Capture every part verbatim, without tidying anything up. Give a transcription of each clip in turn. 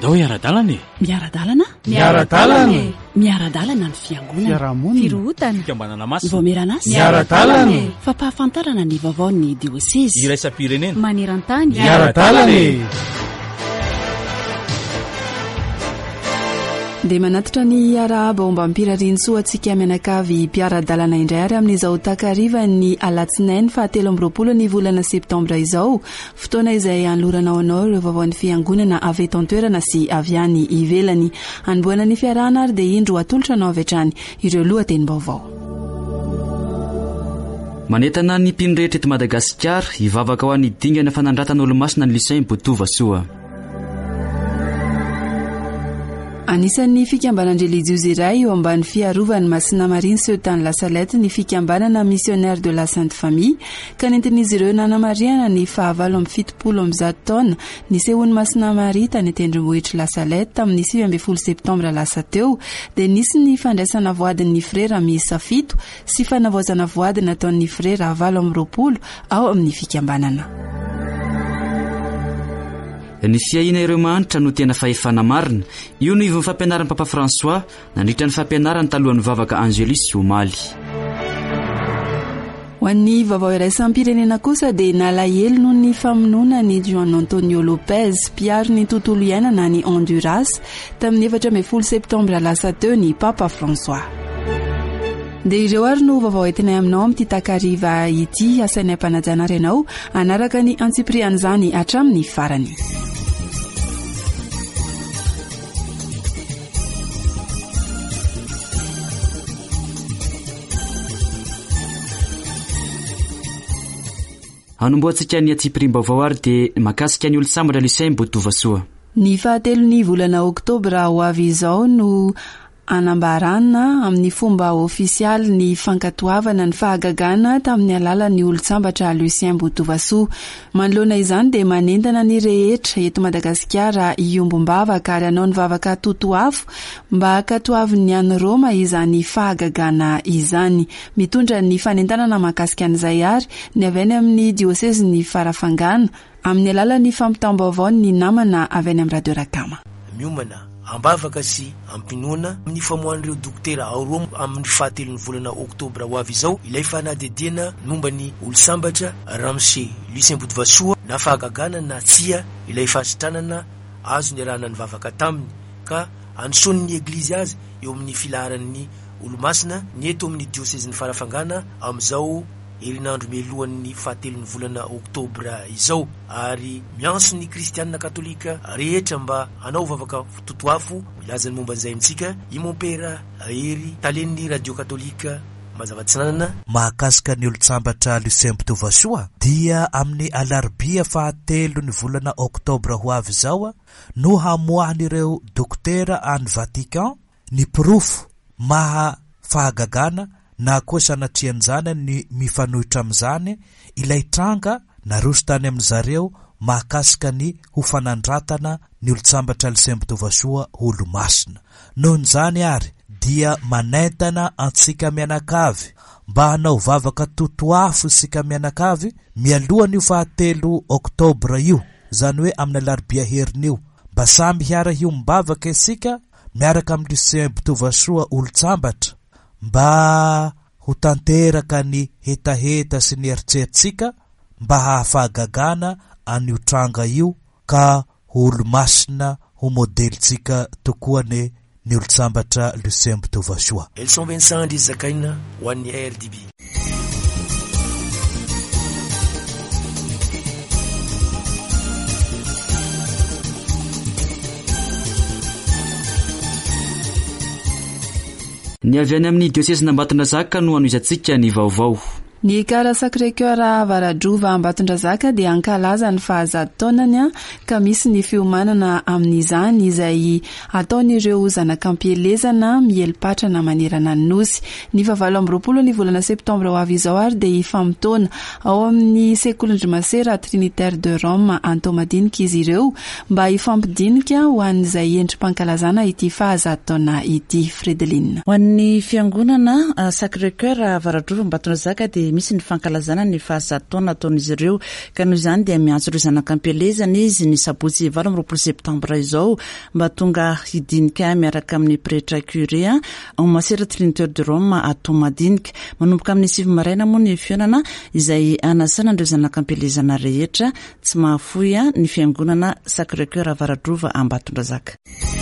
Zao iara-dalana e. Miara-dalana? Miara-dalana. Miara-dalana ny fiangonana. Fiarahamonina. Firohotana. Fikambanana masina. Voameran'asa. Miara-dalana. Fampahafantarana ny vaovaon'ny diocèse. Iraisam-pirenena. Maneran-tany. Miara-dalana. dia manatitra ny arahaba omba ampirariansoa antsika mianakavy mpiara-dalana indray ary amin'izao takariva ny alatsinainy fahatelo amby roapolo ny volana septambra izao, fotoana izay anloranao anao ireo vaovaon'ny fiangonana avy eto an-toerana sy avy any ivelany. Anomboana ny fiarahana ary dia indro atolotra anao avy hatrany ireo lohatenim-baovao. Manentana ny mpino rehetra eto Madagasikara hivavaka ao any dingana fanandratan'olo-masina ny Lycée Botovasoa. Anisan'ny fikambanana religieuse iray eo ambany fiarovany Masina Marine Seutan La Salette ny fikambanana missionnaire de la Sainte Famille ka nentin'izy ireo nanamariana ny fahavalo amby fitopolo amby zato taona ny sehoan'ny Masina Maria tany tendrombohitra La Salette tamin'ny sivy amby folo septambra lasa teo dia nisy ny fandraisana voadin'ny frera miisa fito sy fanavaozana voady nataon'ny frera valo amby roapolo ao amin'ny fikambanana. Ny fiaina ireo mahanitra no tena fahefana marina. Io no ivon'ny fampianaran'ny Papa François nandritra ny fampianarany talohan'ny vavaka Angelis Omaly. Ho an'ny vaovao iraisam-pirenena kosa dia nalahelo noho ny famonoana ny Juan Antonio Lopez mpiaro ny tontolo iainana ny Honduras tamin'ny efatra amby folo septambra lasa teo ny Papa François. Dia ireo ary no vaovao entinay aminao amin'ity takariva ity asainay ampanajana renao anaraka ny antsipriany zany hatramin'ny farany. Hanomboantsika ny antsipriam-baovao ary dia makasika ny olo-sambatra Lycée Botovasoa. Ny fahatelo ny volana oktobra ho avy izao no anambarana amin'ny fomba ofisialy ny fankatoavana ny fahagagana tamin'ny alalan'ny olo-sambatra Lycée Botovasoa. Manoloana izany dia manentana ny rehetra eto Madagasikara iombom-bavaka ary anao ny vavaka totoafo mba hakatoavin'ny any Roma izany fahagagana izany. Mitondra ny fanentanana mahakasika an'izay ary ny avy any amin'ny diocèse ny Farafangana amin'ny alalan'ny fampitam-baovao ny namana avy any amin'ny Radio Rakama. Miomana ambavaka sy ampinoana amin'ny famohan'ireo dokotera ao Roma amin'ny fahatelo ny volana oktobra ho avy izao ilay fanadediana momba ny olo-sambatra Ramsey Lycée Botovasoa na fahagagana na tsia ilay fasitranana azo ny arahana ny vavaka taminy ka anison'ny eglizy azy eo amin'ny filaharan'ny olo-masina ny eto amin'ny diocèse ny Farafangana amin'izao herinandro mialohan'ny fahatelo ny volana oktobra izao ary mianso ny kristianina katolika rehetra mba hanao vavaka totoafo milazany momba an'izay amintsika imompera hery talen'ny radio katolika mazava-tsinanana mahakasika ny olo-sambatra Lycée Botovasoa dia amin'ny alarbia fahatelo ny volana oktobra ho avy izao no hamoahan'ireo dokotera any Vatican ny pirofo maha fahagagana na koa sanatrian'izany ny mifanohitra amin'izany ilay tranga naroso tany amin'izareo mahakasika ny ho fanandratana ny olo-sambatra Lycée Botovasoa olo-masina. Nohon'izany ary dia manentana antsika mianakavy mba hanao vavaka totoafo isika mianakavy mialohany io fahatelo oktobra io, izany hoe amin'ny alarbia herinio, mba samy hiara hiombavaka isika miaraka amin'ny Lycée Botovasoa olo-sambatra mba ho tanteraka ny hetaheta sy ny eritseritsika mba hahafahagagana an'io tranga io ka olo-masina ho modelitsika tokoa ny ny olo-sambatra Lycée Botovasoa. Elson Vincent Andry Zakaina ho an'ny R D B. Ny avy any amin'ny diocèse n'Ambatondrazaka no anoizantsika ny vaovao. Ny kara Sacré-Cœur Varadrova Ambatondrazaka dia ankalaza ny fahazato taonany ka misy ny fiomanana amin'izany izay ataon'ireo zanakampielezana mielipatrana manerana ny nosy. Ny fahavalo amby roapolo ny volana septambra ho avy izao ary dia ifamotona ao amin'ny sekolindrimasera Trinitaire de Rome Antomadinika izy ireo mba ifampidinika ho an'izay endrim-pankalazana ity fahazato taona ity. Fredeline. Ho an'ny fiangonana Sacré-Cœur Varadrova Ambatondrazaka dia dia misy ny fankalazana ny fahazataona ataon'izy ireo ka noho izany dia miantso ireo zanak'ampelezana izy ny sabotsy valo amby roapolo septambra izao mba tonga hidinika miaraka amin'ny pretra curé ao masera Trinité de Rome atao madinika. Manomboka amin'ny sivy maraina moa ny fionana izay anasana ireo zanak'ampelezana rehetra tsy mahafoy ny fiangonana Sacré-Cœur Avaradrova Ambatondrazaka.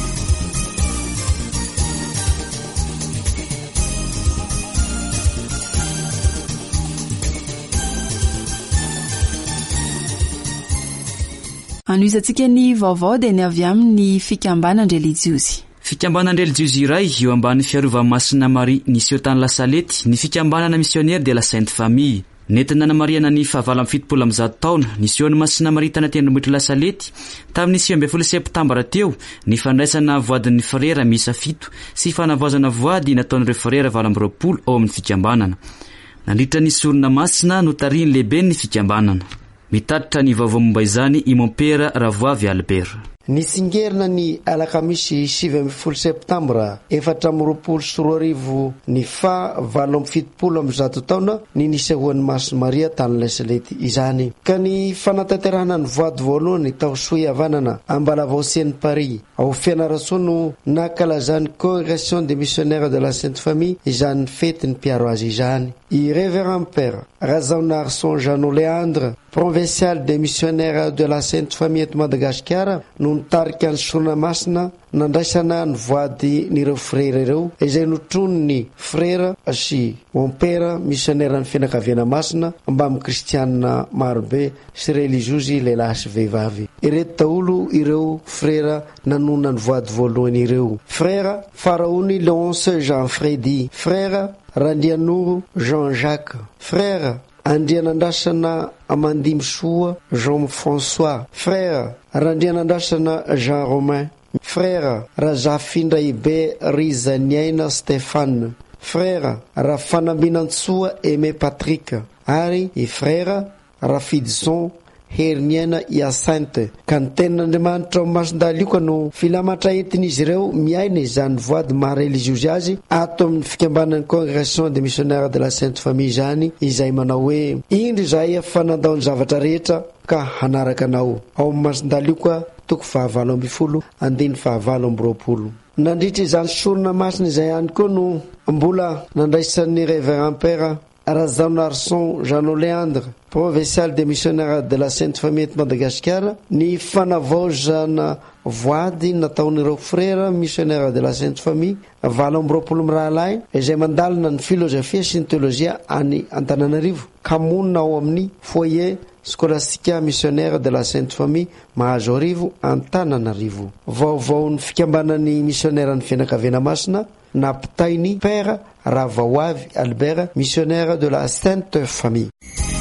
Anoisantsika ny vaovao dia ny avy amin'ny fikambanana relijiosy. Fikambanana relijiosy iray eo ambany fiarovana masina Maria nisy eo tany Lasalety, ny fikambanana missionnaire de la Sainte Famille. Nentina Ana Maria nany fahavalo amby fitopolo amby zato taona nisy eo ny masina Maria tany tendrombohitra Lasalety tamin'ny sivy ambin'ny folo septambra teo ny fandraisana voadin'ny frera miisa fito sy fanavaozana voady nataon'ireo frera valo amby roapolo ao amin'ny fikambanana. Nandritra ny sorona masina no tariany lehibe ny fikambanana. Mitatitra ny vaovao momba izany i Mompera Ravoavy Albert. Nisingerina ny alakamisy sivy amby folo septambra efatra amby roapolo sy roa arivo ny fa valo amby fitopolo amby zato taona ny nisehoan'ny masina Maria tany Lasalety izany. Ka ny fanatanterahana ny voady voalohany tao Soavanana Ambalavaosian'ny Paris ao Fianarantsoa no nakalazany Congrégation des missionnaires de la Sainte Famille izany fety ny mpiaro azy izany. I Révérend Père Razanarson Jean Léandre, provincial des missionnaires de la Sainte Famille eto Madagasikara, no nitarika ny sorona masina nandraisana ny voady n'ireo frera ireo izay notronony frera sy Mompera missionnaire ny fianakaviana masina mba amin'ny kristianina marobe sy religiozy lehilahy sy vehivavy. Ireto daholo ireo frera nanona ny voady voalohany ireo: frera Faraony Léonce Jean Freddy, frera Randianoro Jean-Jacques, frère Andrianandrasana Amandimy Soa Jean-François, frère Randrianandrasana Jean-Romain, frère Razafindraibe Rizaniaina Stéphane, frère Rafanambinantsoa Aimé Patrick, ary i frère Rafidson Herniana Hyacinthe. Ka ny tenin'Andriamanitra mason-dalioka no filamatra entin'izy ireo miaina izany voady maha-religiosy azy ato amin'ny fikambanan'ny Congrégation des missionnaires de la Sainte Famille izany, izay manao hoe indro izahay afanandao ny zavatra rehetra ka hanaraka anao. Ao amin'ny mason-dalioka toko fahavalo amby folo andiny fahavalo amby roapolo. Nandritra izany sorona masina izay ihany koa no mbola nandraisan'ny Révérend Père Razanarson Jean Léandre, provincial des missionnaires de la Sainte Famille eto Madagasikara, ny fanavaozana voady nataon'ireo frera missionnaire de la Sainte Famille valo amby roapolo mirahalahy izay mandalina ny filozofia sy ny teolozia any Antananarivo ka monina ao amin'ny foyer scolastique missionnaire de la Sainte Famille Mahazo Arivo Antananarivo. Vaovao ny fikambanan'ny missionnaire ny fianakaviana masina napitainy Père Ravoavy Albert, missionnaire de la Sainte Famille.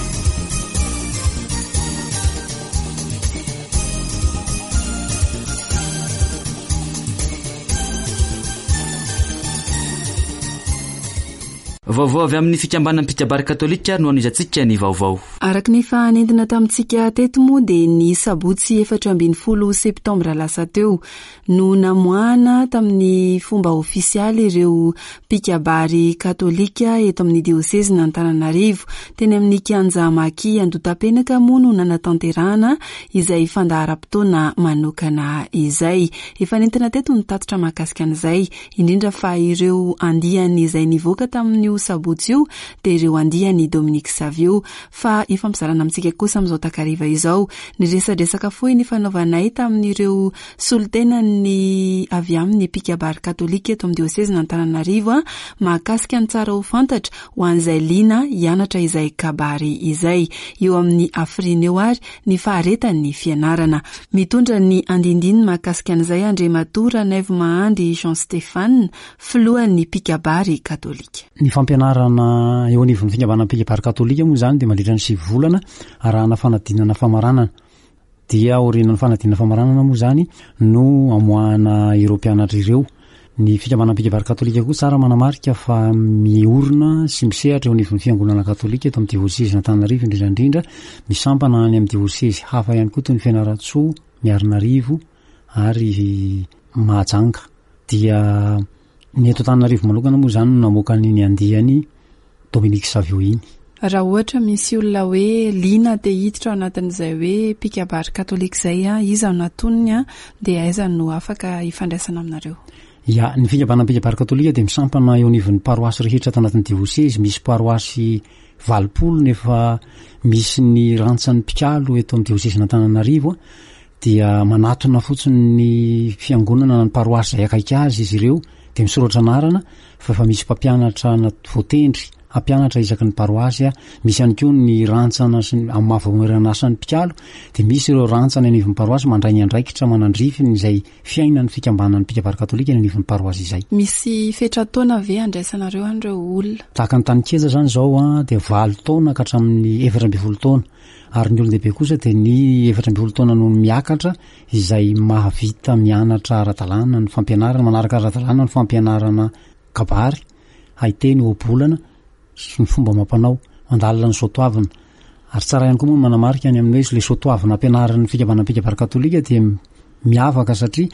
Vaovao avy amin'ny fikambanana mpikabary katolika no anizantsika ny vaovao. Araka ny fanentina tamintsika teto moa dia ny sabotsy efatra ambin'ny folo septambra lasa teo no namoahana tamin'ny fomba ofisialy ireo mpikabary katolika eto amin'ny dioseze n'Antananarivo teny amin'ny kianja Maki Andotapenaka moa no nanatanterahana izay fandaharam-potoana manokana izay. Efa nentina teto ny tatitra mahakasika an'izay indrindra fa ireo andiany izay nivoaka tamin'ny sabotsy io dia ireo andiany Dominique Savio. Fa efa mizarana amintsika kosa amin'izao takariva izao ny resadresaka fohy ny fanaovanay tamin'ireo solitenany avy amin'ny mpikabary katolika eto amin'ny dioseze n'Antananarivo mahakasika ny tsara ho fantatra ho an'izay liana hianatra izay kabary izay eo amin'ny Afrina eo ary ny faharetan'ny fianarana. Mitondra ny andindiny mahakasika an'izay Andriamato Ranaivo Mahandy Jean Stéphane, filohan'ny mpikabary katolika. Ny fampianarana eo anivon'ny fikambanana mpikabary katolika moa izany dia mandritra ny sivy volana arahana fanadinana famaranana. Dia orinan'ny fanadinana famaranana moa izany no amoahana ireo mpianatra ireo. Ny fikambanana mpikabary katolika koa tsara manamarika fa miorina sy misehatra eo anivon'ny fiangonana katolika eto amin'ny dioseze n'Antananarivo indrindrandrindra, misampana any amin'ny dioseze hafa ihany koa toy ny Fianaratsoa, Miarinarivo ary Mahajanga. Dia ny eto Antananarivo manokana moa izany no namoaka ny andiany Dominique Savio iny. raha ohatra misy olona hoe liana de hiditra ao anatin'izay hoe pikabary katolika zay a izy ao natoniny a de aiza no afaka ifandraisana aminareo? Ya ny fikambanam-pikabary katolika de misampana eo anivon'ny paroasy rehetra ato anatin'ny diocese. Misy paroasy valopolo nefa misy ny rantsan'ny pikalo eto amin'ny diocese n'Antananarivo dia manatona fotsiny ny fiangonana ny paroasy zay akaiky azy izy ireo de misoratra anarana fa efa misy mpampianatra voatendry ampianatra isaky ny paroasy a. Misy ihany koa ny rantsana amin'ny mahavonarana asan'ny pikalo de misy ireo rantsana anivon'ny paroasy mandray ny andraikitra manandrify izay fiainan'ny fikambanan'ny pikabary katolika ny anivon'ny paroasy izay. Misy fetra-taona ve andraisanareo an'ireo olona? Tahaka ny tanikeza zany zao a de valo taona ka hatramin'ny efatra ambin'ny folo taona ary ny olondehibe kosa de ny efatra ambin'ny folo taona no miakatra izay mahavita mianatra ara-dalàna ny fampianarana manaraka ara-dalàna ny fampianarana kabary haiteny obolana sy ny fomba mampanao mandalina ny soatoavina ary tsara ihany koa moa manamarika any amin'ny hoe le soatoavina ampianaran'ny fikambanam-pikabary katolika de miavaka satria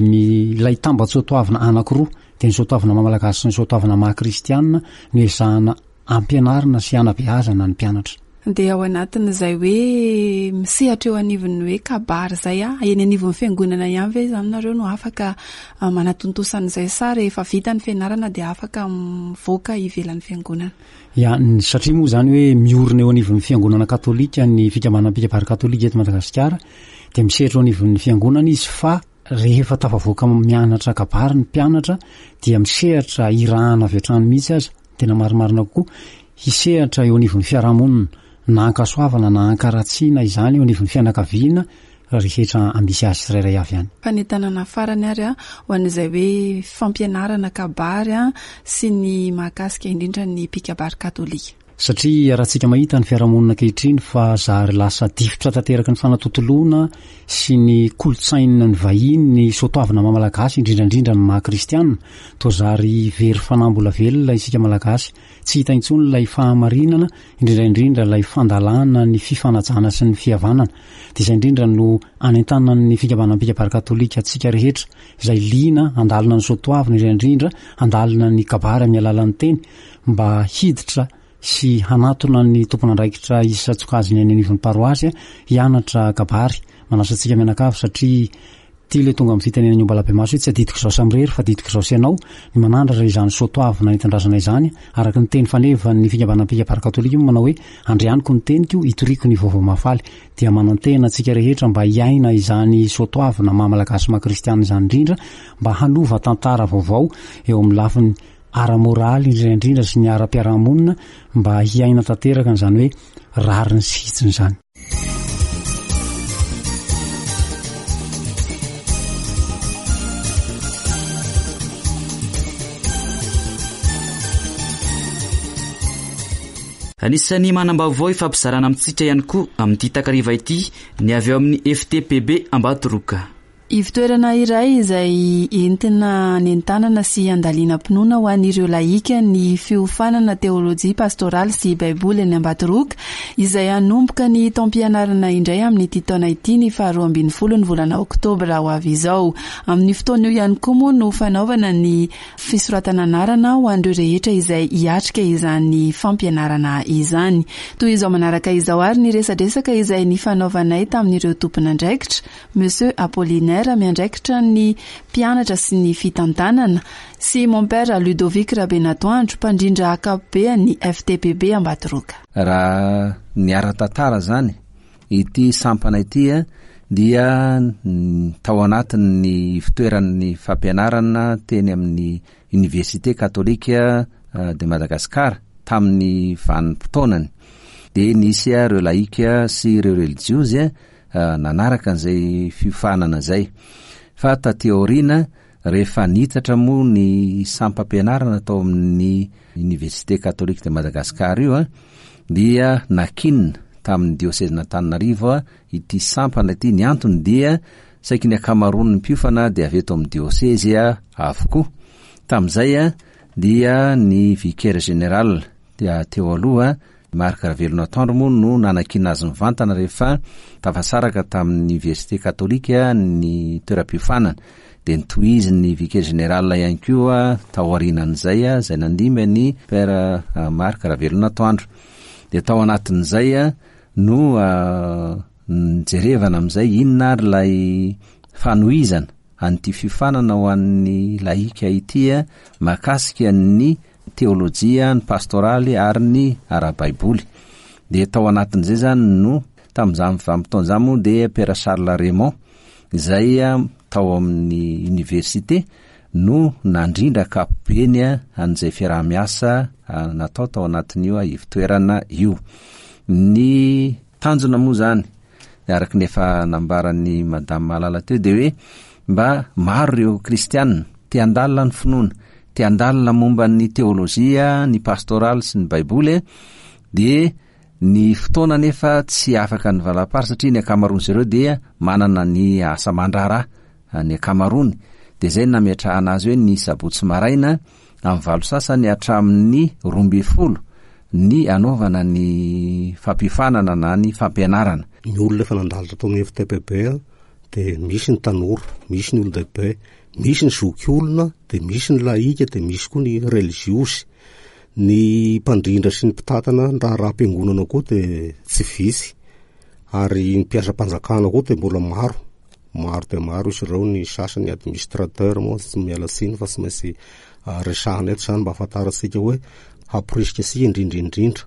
ilay tambasoatoavina anankiroa de ny soatoavina mamalakasy sy ny soatoavina maha-kristianina no ezahana ampianarana sy anabeazana ny mpianatra. De ao anatin'izay hoe misehatra eo anivon'ny hoe kabary zay a eny anivon'ny fiangonana ihany ve zanareo no afaka manatontosan'izay sa rehefa vita ny fianarana de afaka mivoaka ivelan'ny fiangonana? Ya satria moa zany hoe miorina eo anivon'ny fiangonana katolika ny fikambanam-pikabary katolika eto Madagasikara de misehatra eo anivon'ny fiangonana izy fa rehefa tafavoaka mianatra kabary ny mpianatra dia misehatra irahana avy hatrany mihitsy aza tena marimarina kokoa hisehatra eo anivon'ny fiarahamonina na ankasoavana na ankaratsiana izany eo anivon'ny fianakaviana rehetra ambisy azy tsirairay avy ihany. Fanentanana farany ary a ho an'izay hoe fampianarana kabary a sy ny mahakasika indrindra ny pikabary katolika. Satria raha tsika mahita ny fiarahamonina ankehitriny fa zary lasa difotra tanteraka ny fanatotoloana sy ny kolotsaina ny vahiny ny soatoavina mamalakasy indrindrandrindra ny maha-kristianina to zary very fanambola velona isika malagasy tsy hita intsony ilay fahamarinana indrindraindrindra ilay fandalana ny fifanajana sy ny fihavanana de izay indrindra no anentanany fikambanam-pikabary katolika atsika rehetra izay liana andalina ny soatoavina indrindraindrindra andalina ny kabary amin'ny alalan'ny teny mba hiditra sy hanatona ny tompon'andraikitra isatsokaziny any anivon'ny paroasy hianatra kabary manasantsika mianakavy satria ty le tonga amin'ny fitenena ny ombalabe-maso hoe tsy adidiko zao samrery fa adidiko zao sianao ny manandratra izany soatoavina nitandrazana izany araka ny teny fanevan'ny fikambanam-pikabary katolika moa manao hoe andrianiko ny teniko itoriko ny vaovao mahafaly dia manantena antsika rehetra mba hiaina izany soatoavina maha-malagasy maha-kristianina izany indrindra mba hanova tantara vaovao eo amin'ny lafiny ara-moraly indrindraindrindra sy ny ara-piarahamonina mba hiaina tanteraka n'izany hoe rary ny sitsiny zany. Anisan'ny manam-baovao ifampizarana amintsika ihany koa amin'ity takariva ity ny avy eo amin'ny F T P B Ambatoroka. Ivitoerana iray izay entina nentanana sy andaliana mpinoana ho an'ireo laika ny fiofanana teolojia pastoraly sy baiboly ny Ambatoroka izay anomboka ny taom-pianarana indray amin'ny taona ity ny faharoa ambin'ny folo ny volana oktobra ho avy izao. Amin'ny fotoana io ihany koa moa no fanaovana ny fisoratana anarana ho an'ireo rehetra izay hiatrika izany fampianarana izany. Toy izao manaraka izao ary ny resadresaka izay ny fanaovanay tamin'ireo tompon'andraikitra Monsieur Apollinaire miandraikitra ny mpianatra sy ny fitantanana sy mon père Ludovic Rabenatoandro mpandrindra akapobean'ny F T P B Ambatoroka. Raha ny ara-tantara zany ity sampana ity dia tao anatin'ny fitoeran'ny fampianarana teny amin'ny Université Katolika de Madagasikara tamin'ny vanim-potoanany de nisy ireo laika sy ireo religiosy nanaraka an'izay fiofanana zay fa tateorina rehefa nitatra moa ny sampam-pianarana tao amin'ny Université Katolika de Madagasikara io dia nakinina tamin'ny diocese n'Antananarivo ity sampana ity. Ny antony dia saiky ny akamaroany ny mpiofana dia avy eto amin'ny diocese avokoa. Tamin'izay dia ny vicaire général dia teo aloha Marc Ravelonatoandro moa no nanakina azy mivantana rehefa tafasaraka tamin'ny Université Katolika ny toeram-piofanana de nitohiziny vicaire général ihany koa taorinan'izay zay nandimba ny père Marc Ravelonatoandro. de tao anatin'izay a no nijerevana am'izay inona ary lay fanoizana an'ity fifanana ho an'ny laika itya makasika ny teolojia, ny pastoraly ary ny ara-baiboly. De tao anatin'izay zany no tam'izamyvampitaon'izamo de Père Charles Raymond izay tao amin'ny université no nandrindra kapobeny an'izay fiarahamiasa natao tao anatin'io a ivitoerana io. Ny tanjona moa zany araky nefa nambaran'ny madame Malala teo de hoe mba maro reo kristianina te andalina ny finoana, te andalina momba ny teolojia, ny pastoraly sy ny baiboly, de ny fotoana nefa tsy afaka ny valapary satria ny akamarony zareo dia manana ny asa mandrara ny akamarony. De zay nametrahana azy hoe ny sabotsy maraina amin'ny valo sasany hatramin'ny roa amby folo ny anaovana ny fampifanana na ny fampianarana. Ny olona efa nandalatra tao amin'ny F T P B de misy ny tanora, misy ny olon-dehibe, misy ny zoky olona, de misy ny laika, de misy koa ny religiosy. Ny mpandrindra sy ny mpitatana raha raha-piangonana koa de tsy visy, ary ny mpiasa-panjakana koa de mbola maro maro de maro izy ireo. Ny sasany administrateur moa tsy miala siny fa tsy maintsy resahana eto zany mba ahafantarantsika hoe hamporisika sika indrindraindrindra.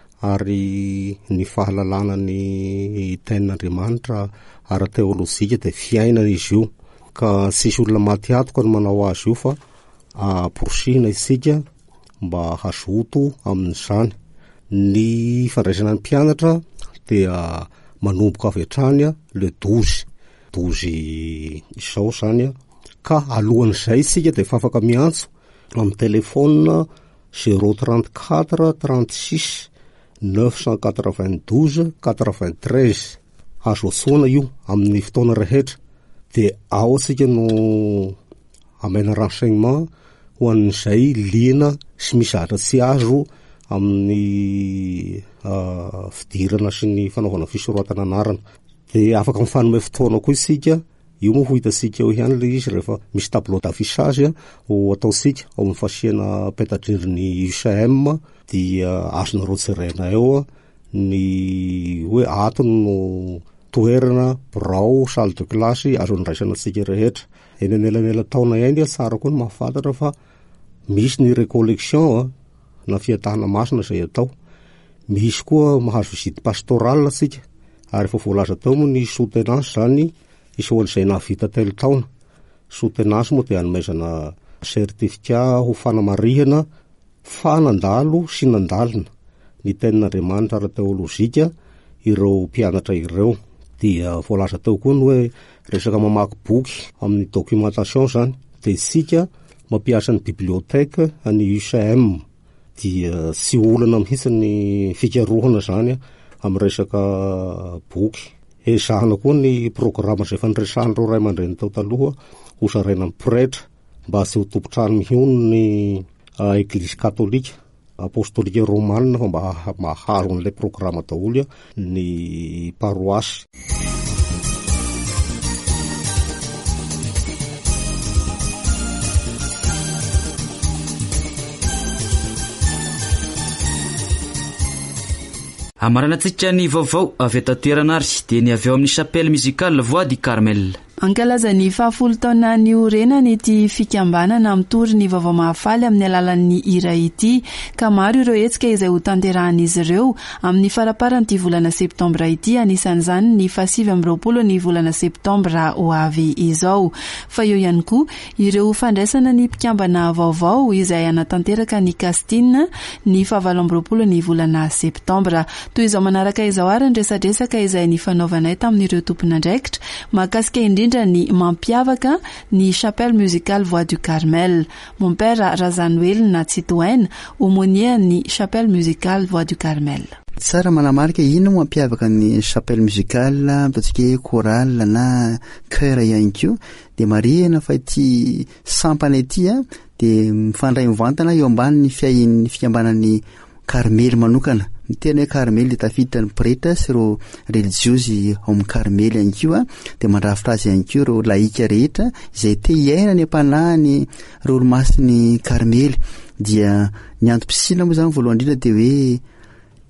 Ary ny fahalalana ny tenin'Andriamanitra ara-teolojika de fiainana izy io, ka sisy olona maty atoka no manao azy io fa aporosina isika mba hazoto amin'izany. Ny fandraisana ny mpianatra dia manomboka avy hatrany le douze douze izao zany a, ka alohan'izay isika de fa afaka miantso amin'ny telefona zéro trente-quatre trente-six neuf cent quatre-vingt-douze quatre-vingt-treize. Azo antsoina io amin'ny fotoana rehetra, de ao asika no amena renseignement ho an'izay liana sy mizatra tsy azo amin'ny uh, fidirana sy ny fanaovana fisoratana anarana. De afaka mifanome fotoana koa isika, io moa ho hitasika eo ihany le izy rehefa misy tableau d'affichage ho ataosika ao amin'ny fasiana petadrindrin'ny U C M, dia azonareo jerena eo ny hoe ato no toerana birao salle de classe azo niraisana antsika rehetra. Eny anelanela taona eny tsara koa ny mahafantatra fa misy ny recollection na fiatahana masina zay atao, misy koa mahazo visite pastorale tsika, ary efa voalaza tao moa ny soutenance zany isoan'izay nahavita telo taona. Soutenance moa dia hanomezana certificat ho fanamarihana fa nandalo sy nandalina ny tenin'Andriamanitra ara-teolojika ireo mpianatra ireo. Dia voalaza tao koa ny hoe resaka mamaky boky amin'ny documentation zany, de isika mampiasa ny biblioteka any U C M, dia tsy olana mihitsy ny fikarohana zany amin'ny resaka boky. Ezahana koa ny programa zay fanresahan'ireo ray aman-dreny tao taloha ho saraina amin'ny pretra mba tsy ho tompotrano mihony ny uh, Eglise katolika apostolika romanina fa mba maharo an'ilay programa daholo ny paroasy. Amaranantsika ny vaovao avy eto an-toerana ary dia ny avy eo amin'ny chapelle musicale Voix du Carmel. Ankalaza ny fahafolo taona ny orenana ity fikambanana mitory ny vaovao mahafaly amin'ny alalan'ny hira ity, ka maro ireo hetsika izay ho tanterahan'izy ireo amin'ny faraparan'ity volana septambra ity, anisan'izany ny fasivy amby roapolo ny volana septambra ho avy izao. Fa eo ihany koa ireo fandraisana ny mpikambana vaovao izay anatanteraka ny Castine ny fahavalo amby roapolo ny volana septambra. Toy izao manaraka izao ary ny resadresaka izay ny fanaovanay tamin'ireo tompon'andraikitra mahakasika indrindra ny mampiavaka ny chapelle musicale Voix du Carmel. Mon père Razanoel Natsitoen, aumônier ny chapelle musicale Voix du Carmel. Tsara manamarika ino mampiavaka ny chapelle musicale, ataontsika chorale na chœur ihany koa, de marihana fa ity sampana ity de mifandray mivantana eo ambany fiain'ny fikambanan'ny Carmel manokana. Ny tena hoe Carmel de tafiditra ny pretra sy ro religiosy ao amin'ny Carmel ihany koa, de mandrafitra azy ihany koa ro laika rehetra izay te hiaina ny ampanahany rolomasiny Carmel. Dia ny antom-pisina moa zany voalohany indrindra de hoe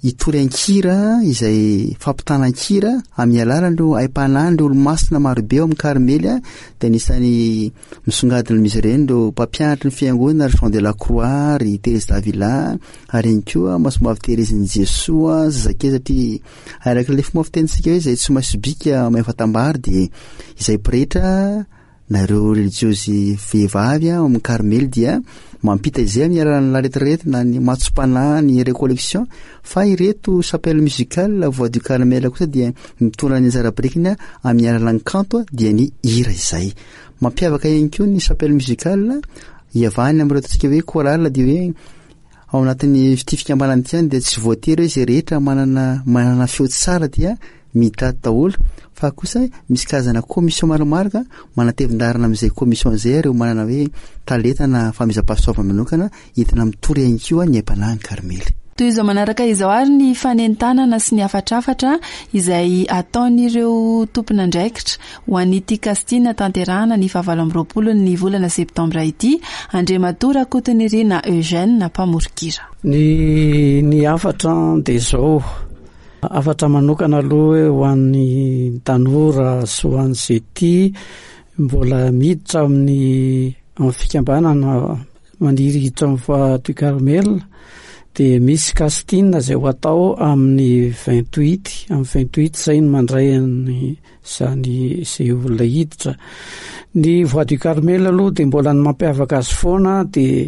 itory ankira izay fampitana ankira amin'ny alalano aipanandro olo masina marobe eo amin'ny karmely a dia nisany misongadiny misy ireny ro mpampianatra ny fiangonana Jean de la Croix ry Thérèse d'Avila ary ihany koa masomavy Thérèse-ny Jesoa zazakely satria arak'ilay fomba fitenintsika hoe izay tsy masobika mahefatambary dia izay pretra nareo religiosy vehivavy amin'ny karmely dia mampita izay amin'ny alalan'ny laretirety na ny matsopana ny récollection fa ireto chapelle musicale la voix du Carmel kosa dia mitondra ny anjara birikiny amin'ny alalan'ny kanto dia ny hira izay mampiavaka ihany koa ny chapelle musicale iavahany amin'ireo ataontsika hoe chorale dia hoe ao anatin'ny ity fikambanany ity any dia tsy voatery hoe izay rehetra manana manana feo tsara dia mitady daholo fa kosa misy karazana commission maromaraka manatevin-darina amin'izay commission izay ireo manana hoe talentana famizam-pahasoavana manokana entina mitory ihany koa ny aim-panahy ny karmely. Toy izao manaraka izao ary ny fanentanana sy ny afatrafatra izay ataon'ireo tompon'andraikitra ho an'ity kastina tanterahana ny fahavalo amby roapolo ny volana septambra ity. Andriamatora Kotonirina Eugène na mpamorikira. Ny ny afatra dia izao afatra manokana aloha ho an'ny tanora sy ho an'ny zety mbola miditra amin'ny amin'ny fikambanana maniry hiditra amin'ny voix du Carmel dia misy kastina izay ho atao amin'ny vingt-huit amin'ny vingt-huit izay no mandray ny izany izay olona hiditra. Ny voix du Carmel aloha dia mbola ny mampiavaka azy foana dia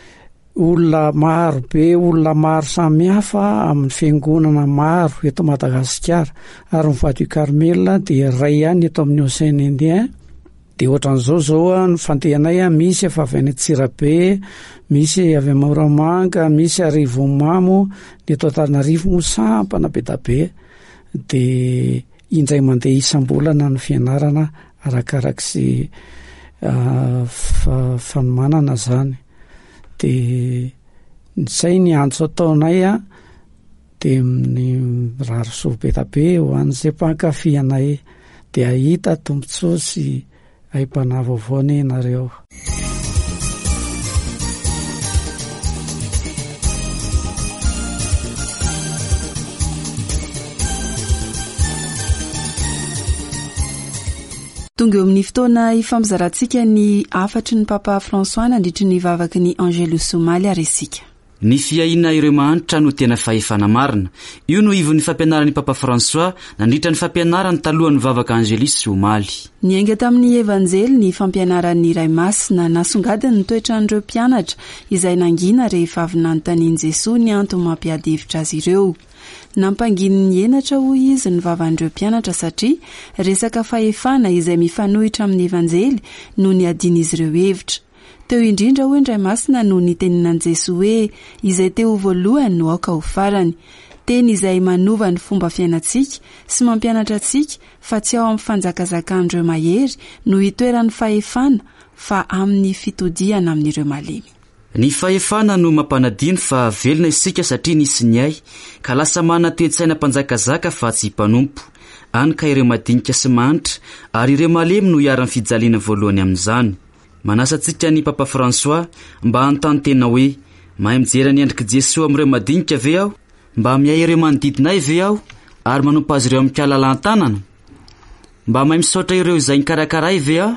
olona maro be olona maro samihafa amin'ny fiangonana maro eto Madagasikara ary ny voix du Carmel dia ray ihany eto amin'ny Océan Indien. Dia ohatran'izao zao ny fandehanay misy efa avy any Antsirabe, misy avy Moramanga, misy Arivomamo, dia eto Antananarivo moa sampana be da be. Dia indray mandeha isam-bolana ny fianarana arakarak'izay uh, fanomanana zany. Dia izay ny antso ataonay a dia ny raroso be da be ho an'izay mpankafy dia ahita tombontsoa sy aim-panahy vaovao ny nareo. Tonga eo amin'ny fotoana ifampizarantsika ny afatry ny Papa François nandritry ny vavaky ny Angelo Somaly ary isika. Ny fiaina ireo mahanitra no tena fahefana marina. Io no ivon'ny fampianaran'ny Papa François nandritra ny fampianarany talohan'ny vavaka Angelis Somaly. Niainga tamin'ny evanjely ny fampianaran'ny Ray Masina nasongadiny ny toetrandreo mpianatra izay nangina rehefa avy nanontanian'i Jesoa ny antony mampiady hevitra azy ireo. Nampanginy ny enatra hoy izy ny vavandreo mpianatra satria resaka fahefana izay mifanohitra amin'ny evanjely no ny adin'izy ireo hevitra. Teo indrindra hoy Ray Masina no ny teninan'i Jesoa hoe izay teo voalohany no aoka ho farany. Teny izay manova ny fomba fiainantsika sy mampianatra antsika fa tsy ao amin'ny fanjakazakandreo mahery no hitoeran'ny fahefana fa amin'ny fitodiana amin'ireo malemy. Ny fahefana no mampanadino fa velona isika satria nisy ny ay ka lasa mana toe-tsaina mpanjakazaka fa tsy mpanompo. Any ka ireo madinika sy manitra ary ireo malemy no hiara-ny fijaliana voalohany amin'izany. Manasantsika ny Papa François mba hanontany tena hoe mahay mijery ny endriky Jesoa amin'ireo madinika ve aho? Mba miay ireo manodidina ve aho ary manompo azy ireo amin'ny kialalan-tanana? Mba mahay misaotra ireo izay nikarakaray ve aho?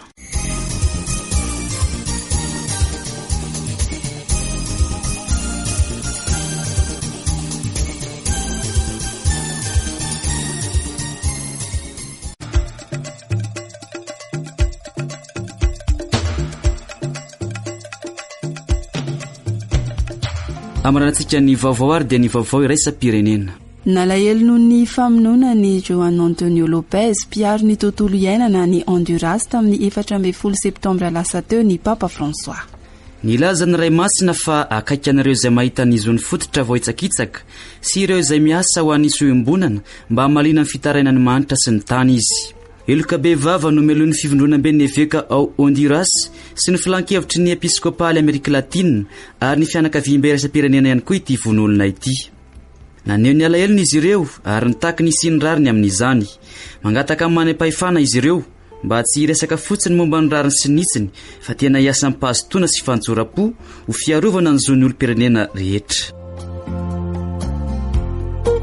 Amarantsika ny vaovao ary dia ny vaovao iraisam-pirenena. Nalahelo noho ny famonoana ny Juan Antonio Lopez mpiaro ny tontolo iainana ny Honduras tamin'ny efatra ambin'ny folo septambra lasa teo ny Papa François. Nilaza ny Ray Masina fa akaiky anareo izay mahita ny zony fototra vao hitsakitsaka sy ireo izay miasa ho an'ny soembonana mba hamalina ny fitarainany manitra sy ny tany izy. Eloka be vava no meloa ny fivondronam-be ny eveka ao Honduras sy ny filan-kevitry ny episkopaly Amerika Latina ary ny fianakaviam-be iraisam-pirenena ihany koa ity vonolona ity. Naneo ny alahelo izy ireo ary nitaky ny siny rariny amin'izany. Mangataka amin'ny manam-pahefana izy ireo mba tsy hiresaka fotsiny momba ny rariny sy nitsiny fa tena hiasa mpahazotoana sy fanjoram-po ho fiarovana ny zon'ny olo-pirenena rehetra.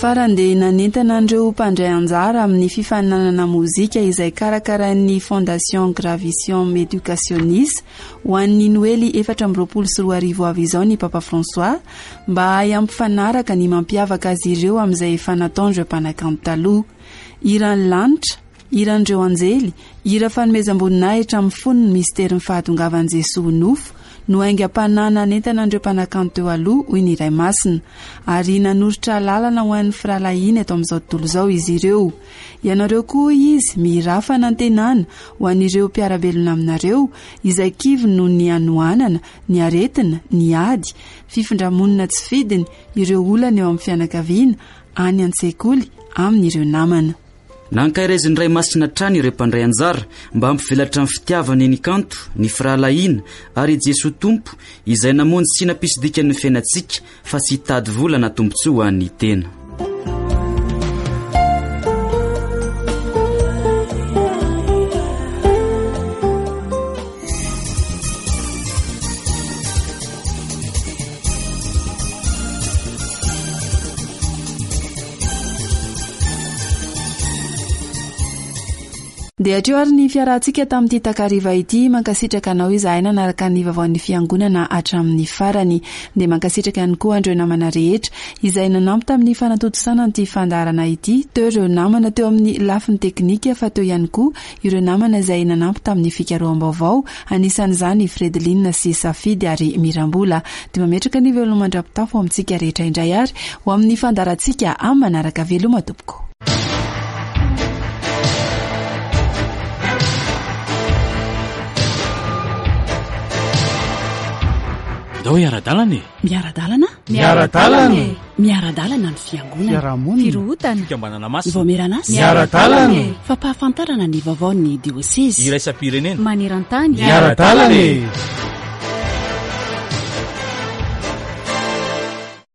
farany dia nanentana an'ireo mpandray anjara amin'ny fifaninanana mozika izay karakaran'ny fondation Gravision Educationis ho an'ny noely efatra amby roapolo sy roa arivo avy izao ny Papa François mba hampifanaraka ny mampiavaka azy ireo amin'izay efa nataon'ireo mpanakanto taloha. Irany lanitra, iran'ireo anjely, ira fanomezam-boninahitra amin'ny fonony misterin'ny fahatongavan'i Jesosy nofo no aingam-panana nentana an'ireo mpanakanto teo aloha hoy ny Iray Masina, ary nanorotra lalana ho an'ny firalahiana eto amin'izao tontolo izao izy ireo. Ianareo koa izy mirafa nantenana ho an'ireo mpiarabelona aminareo izay kivy no ny anoanana, ny aretina, ny ady, fifindramonina tsy fidiny, ireo olana eo amin'ny fianakaviana, any an-tsekoly amin'ireo namana. Nankairezin'ny Ray Masina trany ireo mpandray anjara mba hampivelatra amin'ny fitiavany ny kanto, ny firalahiana ary Jesosy Tompo izay namonjy sy nampisidika ny fiainantsika fa tsy hitady vola na tombontsoa ny tena. Dia atrio ary ny fiarahantsika tamin'ity takariva ity, mankasitraka anao izahay nanaraka ny vaovaon'ny fiangonana hatramin'ny farany, dia mankasitraka ihany koa andreo namana rehetra izay nanampy tamin'ny fanatotosana ity fandaharana ity, teo ireo namana teo amin'ny lafiny teknika fa teo ihany koa ireo namana izay nanampy tamin'ny fikaroam-baovao, anisan'izany Fredeline sy Safidy ary Mirambola. Dia mametraka ny veloma mandrapitafo amintsika rehetra indray ary ho amin'ny fandaharantsika amin'ny manaraka veloma tompoko. Dao miaradalana e. Miaradalana? Miaradalana. Miaradalana ny fiangonana. Fiarahamonina. Firohotana. Fikambanana masina. Voameran'asa. Miaradalana. Fampahafantarana ny vaovaon'ny diosesy. Iraisam-pirenena. Maneran-tany. Miaradalana.